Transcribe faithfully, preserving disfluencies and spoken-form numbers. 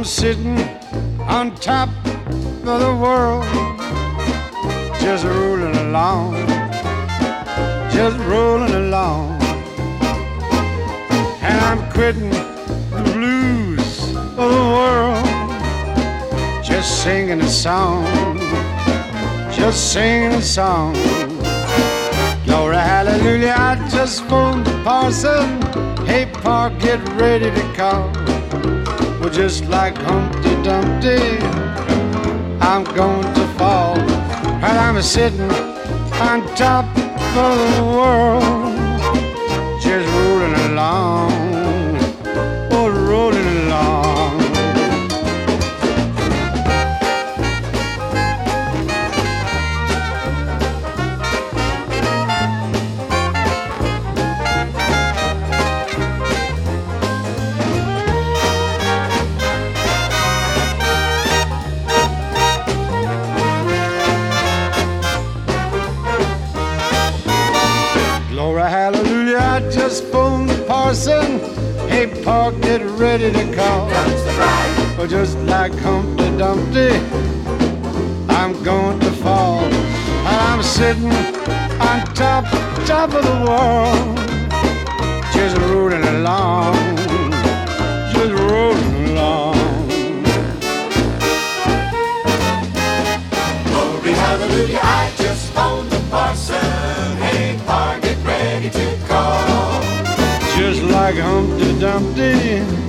I'm sitting on top of the world, just rolling along, just rolling along. And I'm quitting the blues of the world, just singing a song, just singing a song. Glory, hallelujah, I just phoned the parson. Hey, Pa, get ready to call. Well, just like Humpty Dumpty, I'm going to fall. While I'm sitting on top of the world, just rolling along, oh, rolling along. Glory, hallelujah, I just phoned the parson. Hey, Pa, get ready to call. Well, just like Humpty Dumpty, I'm going to fall. And I'm sitting on top, top of the world, just rolling along, just rolling along. Glory, hallelujah, I just phoned the parson. Hey, Pa, get ready to call. Just like Humpty Dumpty,